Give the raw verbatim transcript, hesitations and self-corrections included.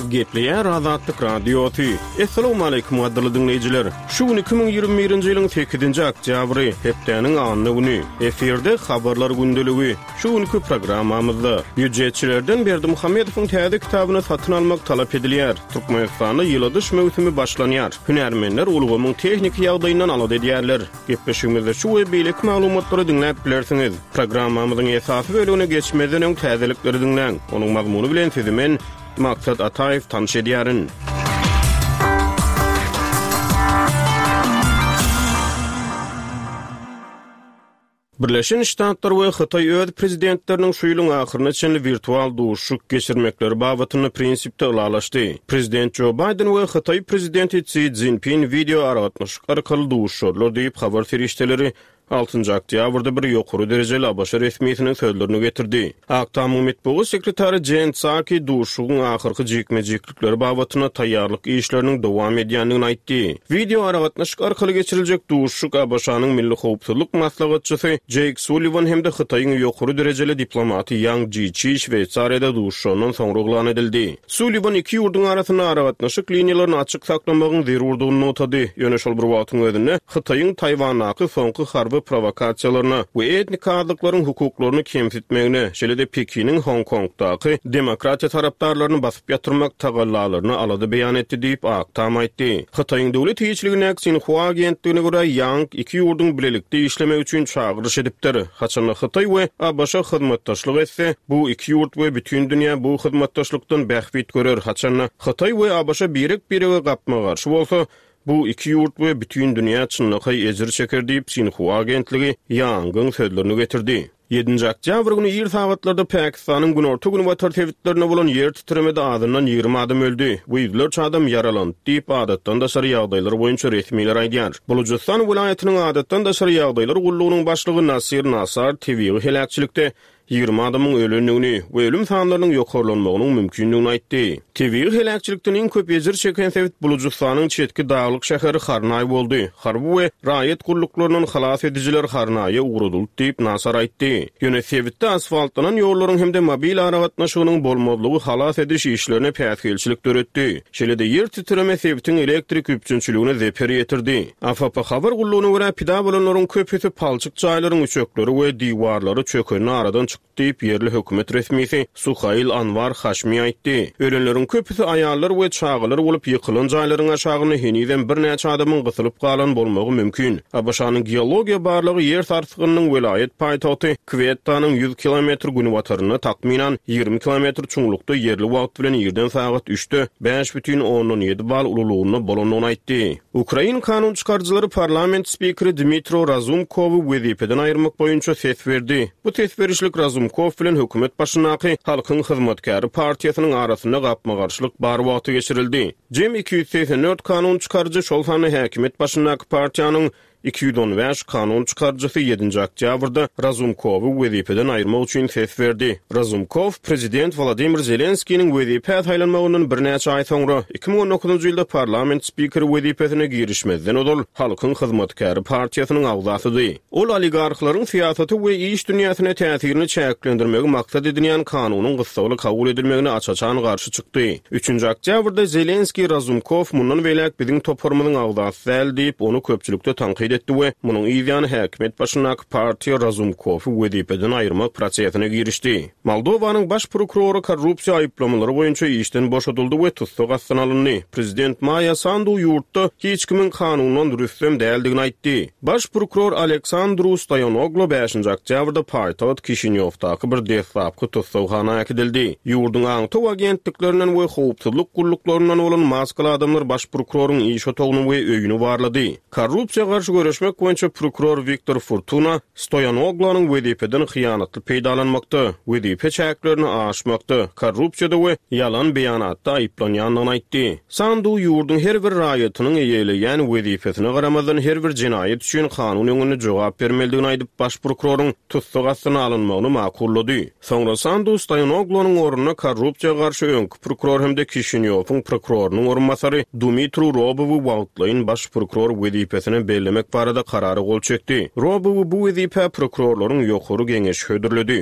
Gepleýär Azatlyk radioty. Assalamu alaykum wadyrly dinleýijiler. Şu gün iki bin ýygrimi birinji ýylyň sekizinji oktýabry, hepdeniň anyny güni. Eferde habarlar gündeligi. Şu günkü programmamyzda büdjetçilerden Berdi Muhammedowyň täze kitabyny satyn almak talap edilýär. Türkmenistanda ýyladyş mewsimi başlanýar. Hünärmenler ulgamyň tehnik ýagdaýyndan alady edýärler. Gepleşigimizde şu we beýleki maglumatlary dinläp bilersiňiz. Programmamyzyň esasy bölügine geçmeden öň täzelikleri dinläň. Onuň mazmuny bilen sizi men Maksat Ataev tanış edýärin. Birleşen Ştatlar we Hytaý öz prezidentleriniň şu ýylyň ahyryna çenli virtual duşuk geçirmekleri babatyny prinsipde ulalaşdy. Prezident Joe Biden we Hytaý prezidenti Xi Jinping video aragatmaşyk arkaly duşurlar diýip habar ferişteleri altıncı oktýabrda bir ýokary derejeli A B Ş resmiýetiniň sözlerini getirdi. Aktam Matbuat sekretary Jen Psaki duşugyň ahyrky jekme-jeklikleri babatyna taýýarlyk işleriniň dowam edýändigini aýtdy. Video aragatnaşyk arkaly geçiriljek duşuk A B Ş-nyň milli howpsuzlyk maslahatçysy Jake Sullivan hemde Hytaýyň ýokary derejeli diplomaty Yang Jiechi Şweýçariýada duşundan soňra oglan edildi. Sullivan iki ýurduň arasyna aragatnaşyk liniýalaryny açyk saklamagyň zerurdygyny notady. Ýöne şol bir wagtyň özünde Hytaýyň Taýwanaky soňky harby provokasiýalaryna we etnik azlyklaryň hukuklaryny kemsitmegine, şeýle-de Pekiniň Hong Kongdaky demokratiýa tarapdarlaryny basyp ýatyrmak tagallalaryny alady beýan etdi diýip aktam aýtdy. Hytaýyň döwlet hiçligine Xinhua agentligine görä Yang iki ýurduň bilelikde işlemek üçin çagyryş edipdir. Haçan Hytaý we A B Ş hyzmatdaşlyk etse, bu iki ýurt we bütün dünýä bu hyzmatdaşlykdan bähbit görer. Haçan Hytaý we A B Ş birek birege gapma garşy bolsa, bu iki ýurt we bütün dünýä çynlygy ezir çeker diýip Xinhua agentligi Yang'yň sözlerini getirdi. yedinji oktýabr güni ýer sagatlarda Pakistanyň günorta güni watar tewitlerine bolan ýer titremede adından ýygrimi adam öldü. Bu ýüzlerçe adam yaralandy diýip adatdan daşary ýagdaýlar boýunça resmiýetler aýdýar. Bulucistan vilayatynyň adatdan daşary ýagdaýlar gullugynyň başlygy Nasir Nasar T V helakçylykda ýygrimi adamyň ölendigini we ölüm sanlarynyň ýokarlanmagynyň mümkinligini aýtdy. T V helakçylykdan iň köp ejir çeken tewit Bulujistanyň çetki daglyk şäheri Harnaý boldy. Harby we raýat gulluklaryndan halas edijiler Harnaýa ugruldy diýip Nasar aýtdy. Ýöne tewitde asfaltlanan ýollaryň hemde mobil aragatnaşygynyň bolmazlygy halas ediş işlerine päsgelçilik döretdi. Şeýle-de ýer titreme tewitiň elektrik üpçünçiligine zeper ýetirdi. A F P habar gullugyna görä pida bolanlaryň köpüsi palçyk çaýlaryň üçekleri we diwarlary çökeni aradan çykdy diýip ýerli hökümet resmiýeti Suhail Anwar Hashmi aýtdy. Ölenleriň köpüsi aýallar we çagylar bolup ýykylan jaýlaryň aşagyny heniden bir näçe adamyň gysylyp galan bolmagy mümkin. A B Ş-nyň geologiýa barlygy ýer sarsygynyň welayet paýtagty Kwettanyň ýüz kilometr güni wataryny takminan ýygrimi kilometr çuňlukda ýerli wagt bilen ýerden sagat üçte beş бүтүн ондон ýedi bal ululugyny bolanyny aýtdy. Ukraina kanun çykarjylary parlament spikeri Dmitro Razumkowy wezipeden aýyrmak boýunça ses berdi. Bu ses berişlik Razumkow bilen hökümet başynaky Halkyň hyzmatkary partiýasynyň arasynda gapma garşylyk bar wagty geçirildi. Jem iki ýüz seksen dört kanun çykarjy şol sany häkimet başynaky partiýanyň iki ýüz on beş kanun çykarjysy yedinji oktýabrda Razumkowy wezipeden aýyrmak üçin ses berdi. Razumkow prezident Volodymyr Zelenskiň wezipe taýlanmagynyň bir näçe aý soňra iki bin on dokuzunçy ýylda parlament spikeri wezipesine girişmezden odul Halkyň hyzmatkary partiýasynyň agzasydy. Ol oligarklaryň siýasaty we iş dünýäsine täsirini çäklendirmegi maksat edilýän kanunyň gysgaly kabul edilmegine açaçan garşy çykdy. üçüncü oktýabrda Zelenski Razumkow mundan welek biziň toparmynyň agzasy diýip onu köpçülükde tanqid etdi we munyň ýa-ni häkimet başynaky partiýa Razumkowy wezipeden aýyrmak prosesine girişdi. Moldowanyň baş prokuroru korrupsiýa aýyplamary boýunça işden boşadyldy we tutsuk astana alyndy. Prezident Maya Sandu ýurtda hiç kimin kanundan dürüstsem däldigini aýtdy. Baş prokuror Aleksandr Stoyanoglu beşinji oktýabrda paýtagat Kişiňowdaky bir destlapky tutsukxana ekidildi. Ýurdun aňtow agentliklerinden we howpsuzlyk gulluklaryndan bolan maskaly adamlar baş prokuroryň iş otagyny we öýüni barlady. Korrupsiýa garşy görüşmek boýunça prokuror Viktor Fortuna Stoyanoglunyň wezipeden hyýanatly peýdalanmakda, wezipe çäklerini aşmakda, korrupsiýada we ýalan beýanatda aýyplanýandygyny aýtdy. Sandu ýurdun her bir raýatynyň eýeleýän wezipesine garamazdan her bir jinaýet üçin kanun öňünde jogap bermeligini aýdyp baş prokuroryň tutsuk astyna alynmagyny makullady. Soňra Sandu Stoyanoglunyň ornuna korrupsiýa garşy öňkü prokuror hemde Kişiňowdyň prokurorunyň orunmasary Dmitro Robowy wagtlaýyn baş prokuror wezipesine bellemek barada kararı gol çekdi. Robowy bu wezipe prokurorlaryň ýokary geňeşi hödürledi.